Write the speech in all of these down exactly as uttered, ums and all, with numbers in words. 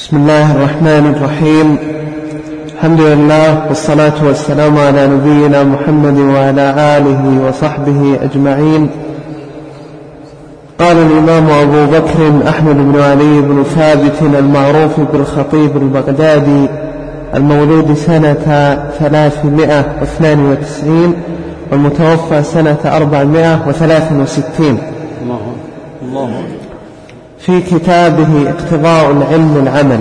بسم الله الرحمن الرحيم. الحمد لله والصلاة والسلام على نبينا محمد وعلى آله وصحبه أجمعين. قال الإمام أبو بكر أحمد بن علي بن ثابت المعروف بالخطيب البغدادي المولود سنة ثلاثمائة واثنين وتسعين والمتوفى سنة أربعمائة وثلاث وستين الله الله في كتابه اقتضاء العلم العمل.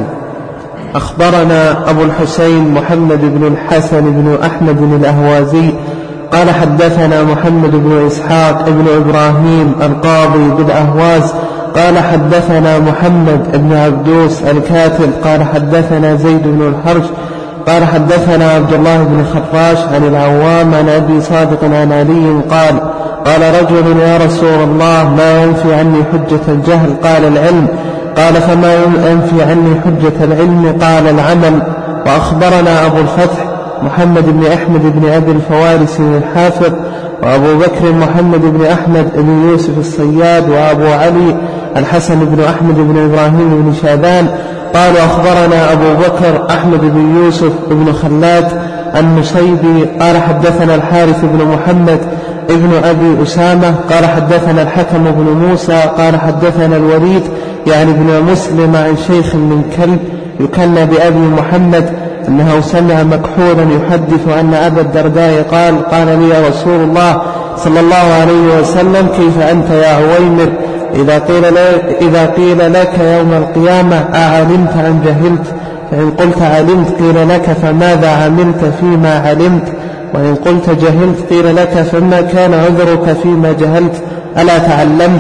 أخبرنا أبو الحسين محمد بن الحسن بن أحمد الأهوازي قال حدثنا محمد بن إسحاق بن إبراهيم القاضي بالأهواز قال حدثنا محمد بن عبدوس الكاتب قال حدثنا زيد بن الحرج قال حدثنا عبد الله بن خراش عن العوام عن أبي صادق عن علي قال قال رجل يا رسول الله ما ينفي عني حجة الجهل؟ قال العلم. قال فما ينفي عني حجة العلم؟ قال العمل. وأخبرنا أبو الفتح محمد بن أحمد بن أبي الفوارس الحافظ وأبو بكر محمد بن أحمد بن يوسف الصياد وأبو علي الحسن بن أحمد بن إبراهيم بن شاذان قالوا أخبرنا أبو بكر أحمد بن يوسف بن خلاد النصيبي قال حدثنا الحارث بن محمد ابن أبي أسامة قال حدثنا الحكم بن موسى قال حدثنا الوليد يعني ابن مسلم عن شيخ من كلب يكنى بأبي محمد أنه سمع مكحولا يحدث أن أبا الدرداء قال قال لي يا رسول الله صلى الله عليه وسلم كيف أنت يا عويمر إذا قيل لك, إذا قيل لك يوم القيامة أعلمت أم جهلت؟ فإن قلت علمت قيل لك فماذا عملت فيما علمت؟ وإن قلت جهلت قيل لك فما كان عذرك فيما جهلت؟ ألا تعلمت؟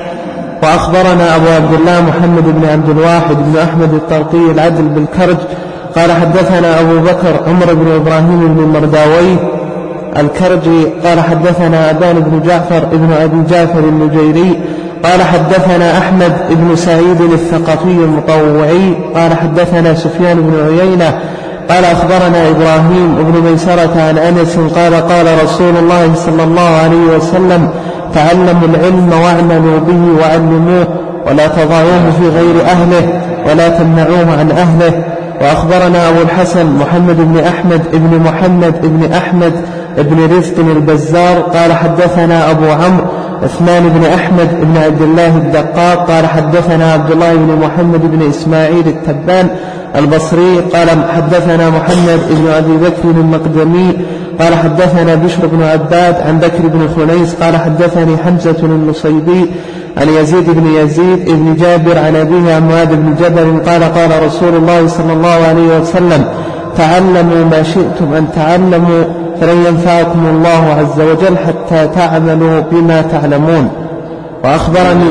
وأخبرنا أبو عبد الله محمد بن عبد الواحد بن أحمد الطرقي العدل بالكرج قال حدثنا أبو بكر عمر بن إبراهيم بن مرداوي الكرجي قال حدثنا أبان بن جعفر ابن أبي جعفر النجيري قال حدثنا أحمد بن سعيد الثقفي المطوعي قال حدثنا سفيان بن عيينة قال أخبرنا إبراهيم بن ميسرة عن أنس قال قال رسول الله صلى الله عليه وسلم تعلموا العلم واعملوا به وعلموه ولا تضعوه في غير أهله ولا تمنعوه عن أهله. وأخبرنا أبو الحسن محمد بن أحمد بن محمد بن أحمد بن رزق البزار قال حدثنا أبو عمرو عثمان بن أحمد بن عبد الله الدقاق قال حدثنا عبد الله بن محمد بن إسماعيل التبان البصري قال حدثنا محمد بن أبي بكر المقدمي قال حدثنا بشر بن عباد عن بكر بن خنيس قال حدثني حمزة النصيبي عن يزيد بن يزيد بن جابر عن أبيه عن معاذ بن جبل قال قال رسول الله صلى الله عليه وسلم تعلموا ما شئتم أن تعلموا فلن ينفعكم الله عز وجل حتى تعملوا بما تعلمون. وأخبرني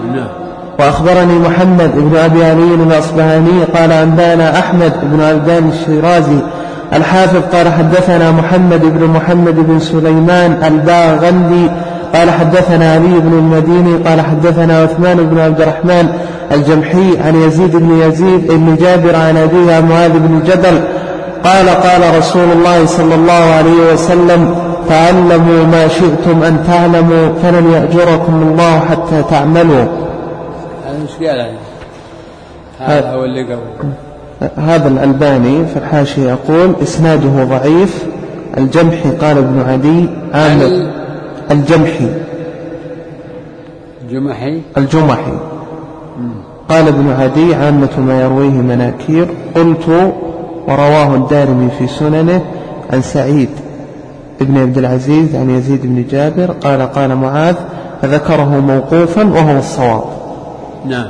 وأخبرني محمد بن أبي علي الأصبهاني قال أنبانا أحمد بن عبدان الشيرازي الحافظ قال حدثنا محمد بن محمد بن سليمان الباغندي قال حدثنا علي بن المديني قال حدثنا عثمان بن عبد الرحمن الجمحي عن يزيد بن يزيد بن جابر عن أبيه معاذ بن جبل قال قال رسول الله صلى الله عليه وسلم تعلموا ما شئتم أن تعلموا فلن يأجركم الله حتى تعملوا. هذا هو اللي قبل. هذا الألباني في الحاشية يقول إسناده ضعيف. الجمحي قال ابن عدي عامل الجمحي الجمحي الجمحي قال ابن عدي عامة ما يرويه مناكير. قلت ورواه الدارمي في سننه عن سعيد ابن عبد العزيز عن يزيد بن جابر قال قال معاذ فذكره موقوفا وهو الصواب. نعم.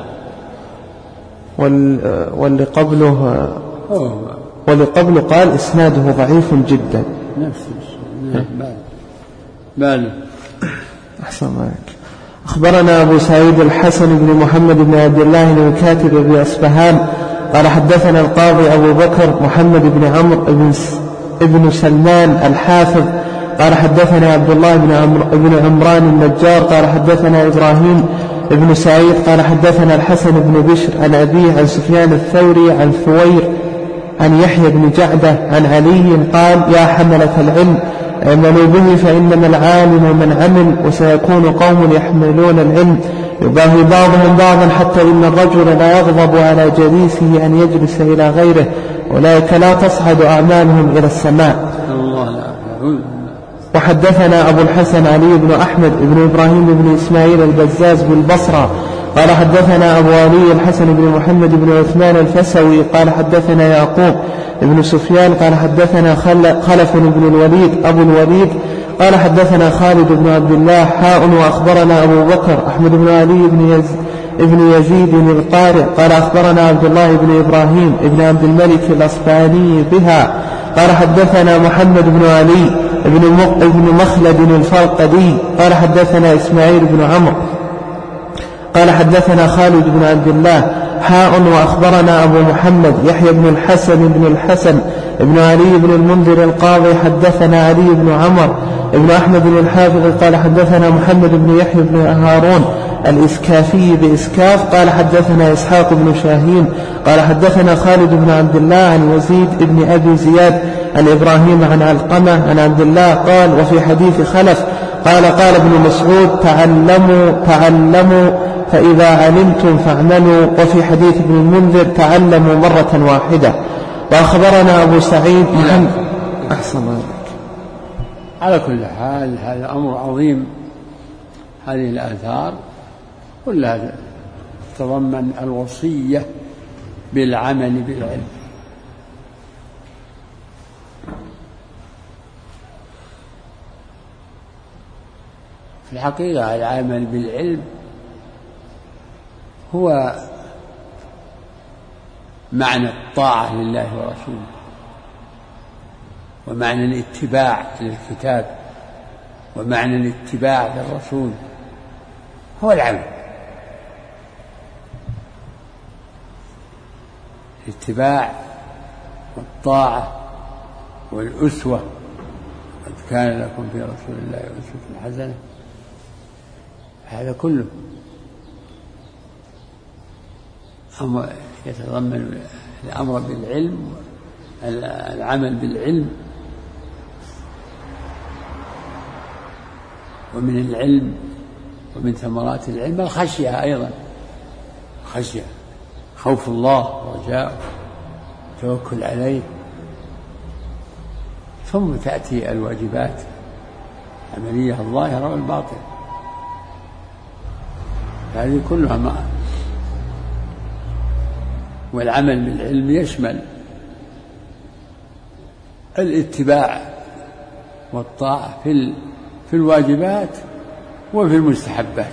واللي قبله واللي قبله قال إسناده ضعيف جدا. نفس نعم. بال أحسن معك. أخبرنا أبو سعيد الحسن بن محمد بن عبد الله الكاتب بأصبهان قال حدثنا القاضي أبو بكر محمد بن عمرو بن, بن سلمان الحافظ قال حدثنا عبد الله بن, عمر بن عمران النجار قال حدثنا إبراهيم ابن سعيد قال حدثنا الحسن بن بشر عن أبيه عن سفيان الثوري عن ثوير عن يحيى بن جعدة عن علي قال يا حملة العلم اعملوا به فإنما العالم من عمل وسيكون قوم يحملون العلم يباهي بعضهم بعضا حتى إن الرجل لا يغضب على جليسه أن يجلس إلى غيره، أولئك لا تصعد أعمالهم إلى السماء. وحدثنا أبو الحسن علي بن أحمد بن إبراهيم بن إسماعيل البزاز بالبصرة قال حدثنا أبو علي الحسن بن محمد بن عثمان الفسوي قال حدثنا يعقوب بن سفيان قال حدثنا خلف بن الوليد أبو الوليد قال حدثنا خالد بن عبد الله حاء وأخبرنا أبو بكر أحمد بن علي بن يزيد ابن يزيد القارئ قال أخبرنا عبد الله بن إبراهيم ابن عبد الملك الأصفهاني بها قال حدثنا محمد بن علي ابن مخلد الفرقدي قال حدثنا إسماعيل بن عمرو قال حدثنا خالد بن عبد الله حاء وأخبرنا أبو محمد يحيى بن الحسن بن الحسن ابن علي بن المنذر القاضي حدثنا علي بن عمر ابن أحمد بن الحافظ قال حدثنا محمد بن يحيى بن هارون الإسكافي بإسكاف قال حدثنا إسحاق بن شاهين قال حدثنا خالد بن عبد الله عن يزيد بن أبي زياد عن إبراهيم عن علقمة عن عبد الله قال وفي حديث خلف قال قال ابن مسعود تعلموا تعلموا فإذا علمتم فاعملوا، وفي حديث ابن المنذر تعلموا مرة واحدة. وأخبرنا أبو سعيد محمد أحسن الله. على كل حال هذا أمر عظيم، هذه الآثار كلها تتضمن الوصية بالعمل بالعلم. في الحقيقة العمل بالعلم هو معنى الطاعة لله ورسوله، ومعنى الاتباع للكتاب، ومعنى الاتباع للرسول هو العمل. الاتباع والطاعة والأسوة، قد كان لكم في رسول الله أسوة حسنة، هذا كله أمر يتضمن الأمر بالعلم، العمل بالعلم. ومن العلم ومن ثمرات العلم الخشية أيضا، خشية خوف الله ورجاءه توكل عليه. ثم تأتي الواجبات العملية الظاهرة والباطنة، هذه كلها معا. والعمل بالعلم يشمل الاتباع والطاعة في في الواجبات وفي المستحبات،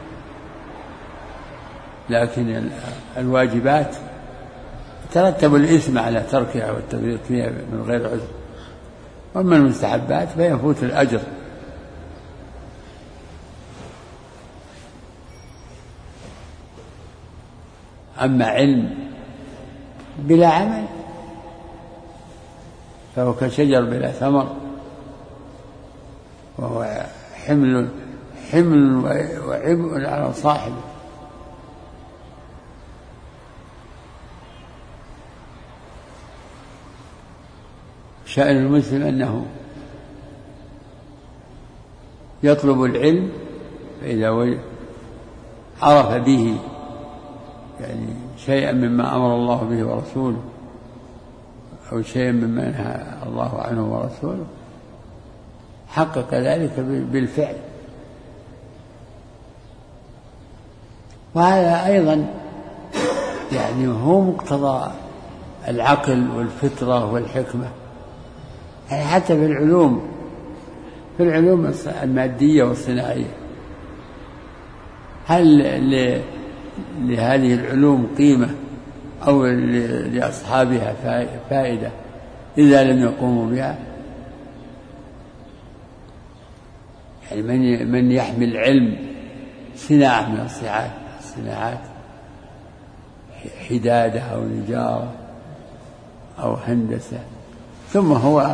لكن الواجبات ترتب الإثم على تركها والتفريط فيها من غير عذر، وأما المستحبات فيفوت الأجر. أما علم بلا عمل فهو كشجر بلا ثمر، وهو حمل حمل وعبء على صاحبه. شأن المسلم أنه يطلب العلم، فإذا عرف به يعني شيئا مما أمر الله به ورسوله أو شيئا مما نهى الله عنه ورسوله حقق ذلك بالفعل. وهذا أيضا يعني هو مقتضى العقل والفطرة والحكمة، يعني حتى في العلوم في العلوم المادية والصناعية، هل لهذه العلوم قيمة أو لأصحابها فائدة إذا لم يقوموا بها؟ يعني من من يحمل علم صناعة من الصناعات الصناعات حدادة أو نجارة أو هندسة، ثم هو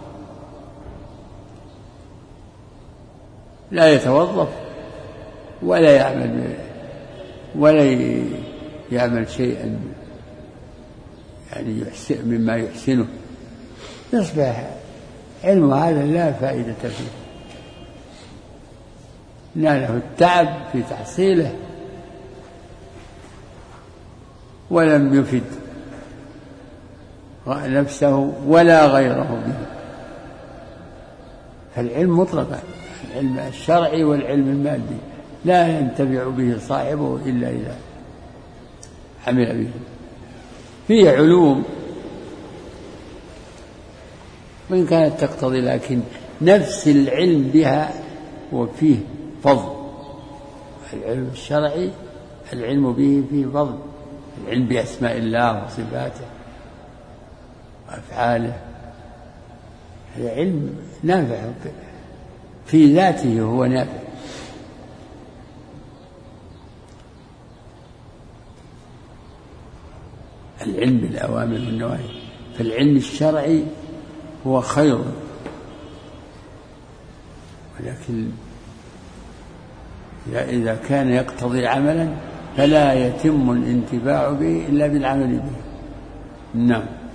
لا يتوظف ولا يعمل ولا يعمل شيئا يعني يحسن مما يحسنه، يصبح علم هذا لا فائدة فيه، ناله التعب في تحصيله ولم يفد نفسه ولا غيره به. فالعلم مطلقا، العلم الشرعي والعلم المادي لا ينتفع به صاحبه إلا إذا عمل به. فيه علوم وإن كانت تقتضي، لكن نفس العلم بها وفيه فضل. العلم الشرعي العلم به فيه فضل، العلم بأسماء الله وصفاته وأفعاله، هذا علم نافع في ذاته، هو نافع. العلم بالأوامر والنواهي، فالعلم الشرعي هو خير، ولكن إذا كان يقتضي عملا فلا يتم الانتفاع به إلا بالعمل به. نعم.